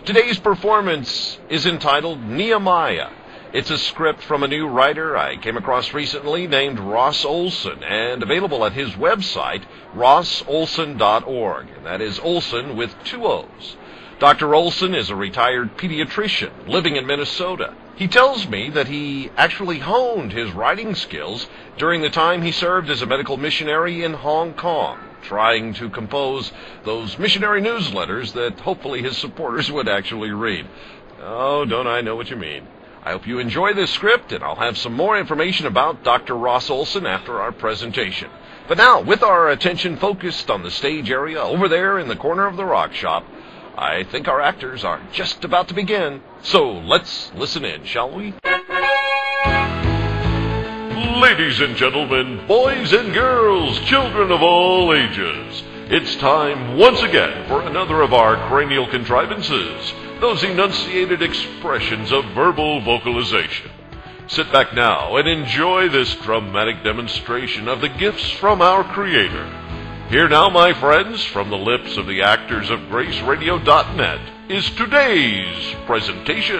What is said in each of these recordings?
Today's performance is entitled Nehemiah. It's a script from a new writer I came across recently named Ross Olson, and available at his website, rossolson.org. And that is Olson with 2 O's. Dr. Olson is a retired pediatrician living in Minnesota. He tells me that he actually honed his writing skills during the time he served as a medical missionary in Hong Kong, trying to compose those missionary newsletters that hopefully his supporters would actually read. Oh, don't I know what you mean. I hope you enjoy this script, and I'll have some more information about Dr. Ross Olson after our presentation. But now, with our attention focused on the stage area over there in the corner of the rock shop, I think our actors are just about to begin. So let's listen in, shall we? Ladies and gentlemen, boys and girls, children of all ages, it's time once again for another of our cranial contrivances, those enunciated expressions of verbal vocalization. Sit back now and enjoy this dramatic demonstration of the gifts from our Creator. Here now, my friends, from the lips of the actors of GraceRadio.net, is today's presentation.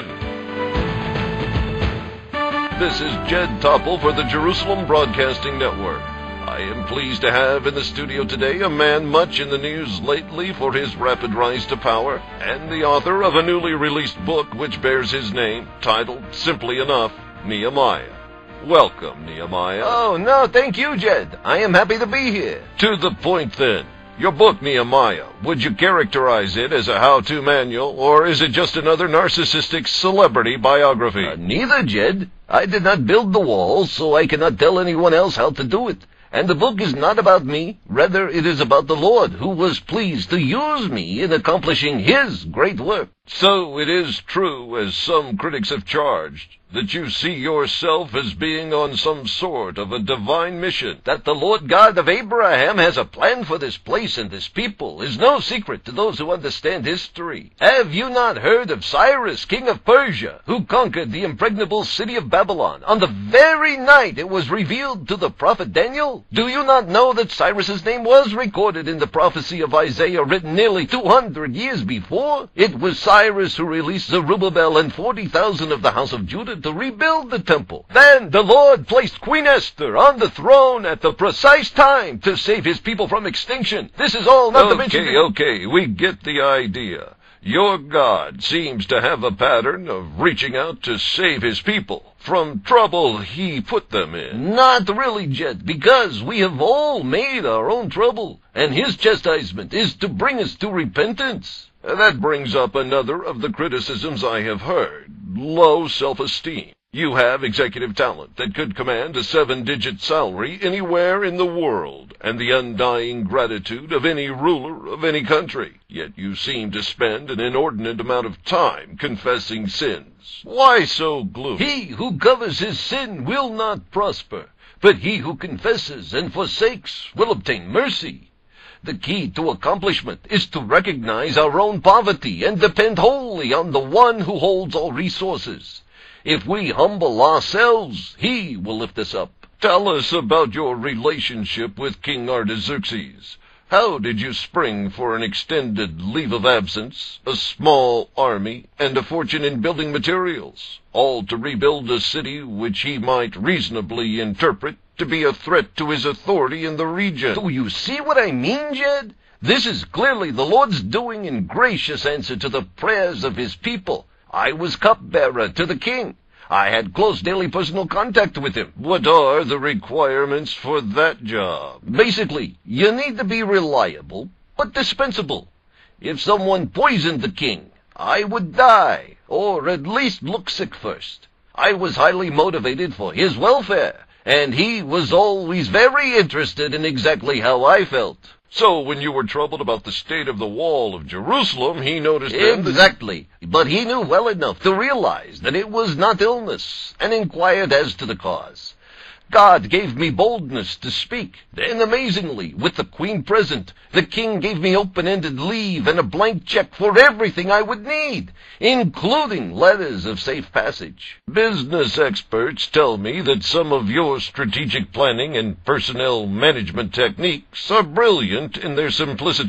This is Jed Topple for the Jerusalem Broadcasting Network. I am pleased to have in the studio today a man much in the news lately for his rapid rise to power, and the author of a newly released book which bears his name, titled, simply enough, Nehemiah. Welcome, Nehemiah. Oh, no, thank you, Jed. I am happy to be here. To the point, then. Your book, Nehemiah, would you characterize it as a how-to manual, or is it just another narcissistic celebrity biography? Neither, Jed. I did not build the walls, so I cannot tell anyone else how to do it. And the book is not about me. Rather, it is about the Lord, who was pleased to use me in accomplishing His great work. So it is true, as some critics have charged, that you see yourself as being on some sort of a divine mission. That the Lord God of Abraham has a plan for this place and this people is no secret to those who understand history. Have you not heard of Cyrus, king of Persia, who conquered the impregnable city of Babylon on the very night it was revealed to the prophet Daniel? Do you not know that Cyrus's name was recorded in the prophecy of Isaiah written nearly 200 years before? It was Cyrus who released Zerubbabel and 40,000 of the house of Judah to rebuild the temple. Then the Lord placed Queen Esther on the throne at the precise time to save His people from extinction. This is all not to mention... Okay, we get the idea. Your God seems to have a pattern of reaching out to save His people from trouble He put them in. Not really, Jed, because we have all made our own trouble, and His chastisement is to bring us to repentance. That brings up another of the criticisms I have heard: low self-esteem. You have executive talent that could command a 7-digit salary anywhere in the world, and the undying gratitude of any ruler of any country. Yet you seem to spend an inordinate amount of time confessing sins. Why so gloomy? He who covers his sin will not prosper, but he who confesses and forsakes will obtain mercy. The key to accomplishment is to recognize our own poverty and depend wholly on the one who holds all resources. If we humble ourselves, He will lift us up. Tell us about your relationship with King Artaxerxes. How did you spring for an extended leave of absence, a small army, and a fortune in building materials, all to rebuild a city which he might reasonably interpret to be a threat to his authority in the region? Do you see what I mean, Jed? This is clearly the Lord's doing in gracious answer to the prayers of His people. I was cupbearer to the king. I had close daily personal contact with him. What are the requirements for that job? Basically, you need to be reliable, but dispensable. If someone poisoned the king, I would die, or at least look sick first. I was highly motivated for his welfare, and he was always very interested in exactly how I felt. So when you were troubled about the state of the wall of Jerusalem, he noticed then that... Exactly. But he knew well enough to realize that it was not illness, and inquired as to the cause. God gave me boldness to speak. Then, amazingly, with the queen present, the king gave me open-ended leave and a blank check for everything I would need, including letters of safe passage. Business experts tell me that some of your strategic planning and personnel management techniques are brilliant in their simplicity.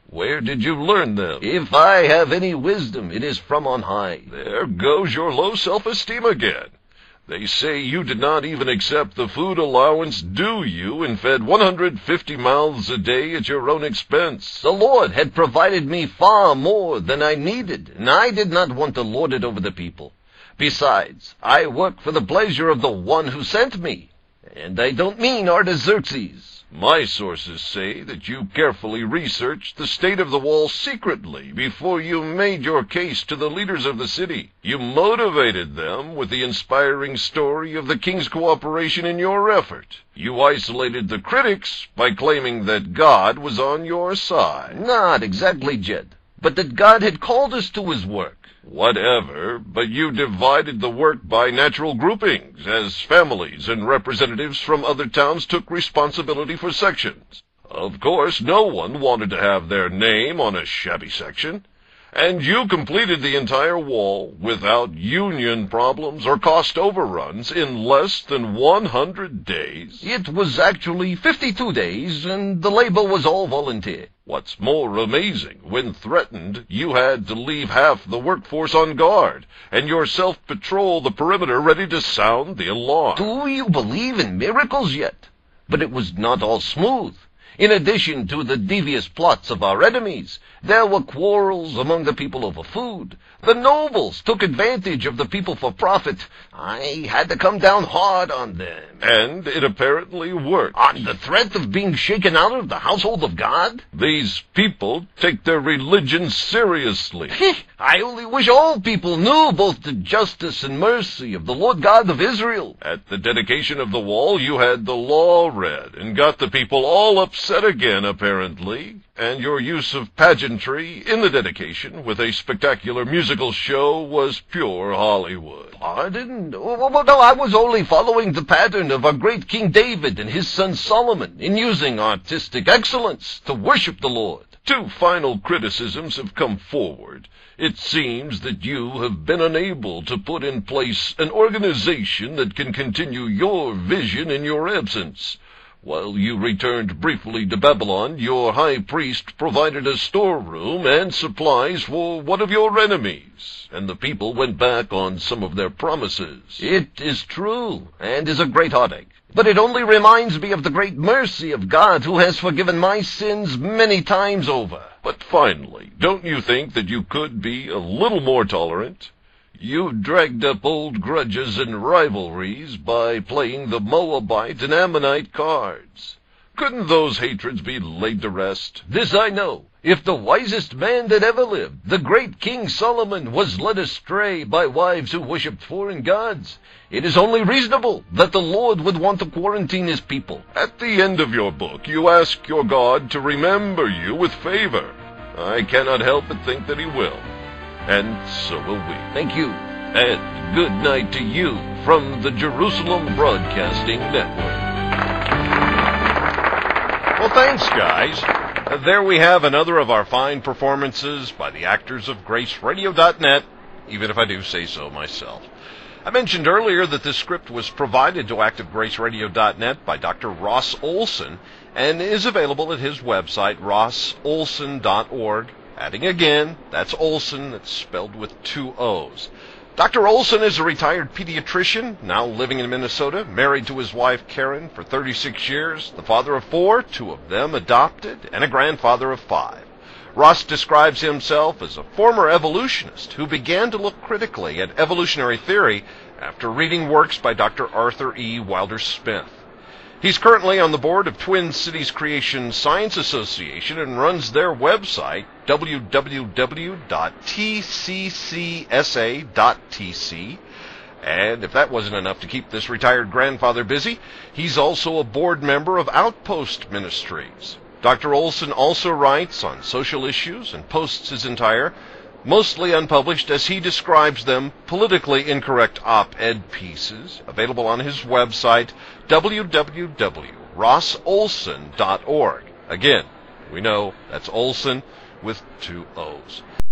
Where did you learn them? If I have any wisdom, it is from on high. There goes your low self-esteem again. They say you did not even accept the food allowance due you and fed 150 mouths a day at your own expense. The Lord had provided me far more than I needed, and I did not want to lord it over the people. Besides, I work for the pleasure of the one who sent me, and I don't mean Artaxerxes. My sources say that you carefully researched the state of the wall secretly before you made your case to the leaders of the city. You motivated them with the inspiring story of the king's cooperation in your effort. You isolated the critics by claiming that God was on your side. Not exactly, Jed, but that God had called us to his work. Whatever, but you divided the work by natural groupings, as families and representatives from other towns took responsibility for sections. Of course, no one wanted to have their name on a shabby section, and you completed the entire wall without union problems or cost overruns in less than 100 days. It was actually 52 days, and the labor was all volunteer. What's more amazing, when threatened, you had to leave half the workforce on guard, and yourself patrol the perimeter ready to sound the alarm. Do you believe in miracles yet? But it was not all smooth. In addition to the devious plots of our enemies, there were quarrels among the people over food. The nobles took advantage of the people for profit. I had to come down hard on them. And it apparently worked. On the threat of being shaken out of the household of God? These people take their religion seriously. I only wish all people knew both the justice and mercy of the Lord God of Israel. At the dedication of the wall, you had the law read and got the people all upset again, apparently. And your use of pageantry in the dedication with a spectacular musical show was pure Hollywood. Pardon? No, I was only following the pattern of our great King David and his son Solomon in using artistic excellence to worship the Lord. 2 final criticisms have come forward. It seems that you have been unable to put in place an organization that can continue your vision in your absence. While you returned briefly to Babylon, your high priest provided a storeroom and supplies for one of your enemies, and the people went back on some of their promises. It is true, and is a great heartache. But it only reminds me of the great mercy of God, who has forgiven my sins many times over. But finally, don't you think that you could be a little more tolerant? You dragged up old grudges and rivalries by playing the Moabite and Ammonite cards. Couldn't those hatreds be laid to rest? This I know. If the wisest man that ever lived, the great King Solomon, was led astray by wives who worshipped foreign gods, it is only reasonable that the Lord would want to quarantine his people. At the end of your book, you ask your God to remember you with favor. I cannot help but think that he will. And so will we. Thank you. And good night to you from the Jerusalem Broadcasting Network. Well, thanks, guys. There we have another of our fine performances by the actors of GraceRadio.net, even if I do say so myself. I mentioned earlier that this script was provided to Active GraceRadio.net by Dr. Ross Olson and is available at his website, rossolson.org. Adding again, that's Olson, that's spelled with 2 O's. Dr. Olson is a retired pediatrician, now living in Minnesota, married to his wife Karen for 36 years, the father of 4, 2 of them adopted, and a grandfather of 5. Ross describes himself as a former evolutionist who began to look critically at evolutionary theory after reading works by Dr. Arthur E. Wilder Smith. He's currently on the board of Twin Cities Creation Science Association and runs their website, www.tccsa.tc. And if that wasn't enough to keep this retired grandfather busy, he's also a board member of Outpost Ministries. Dr. Olson also writes on social issues and posts his entire, mostly unpublished, as he describes them, politically incorrect op-ed pieces, available on his website, www.rossolson.org. Again, we know that's Olson with 2 O's.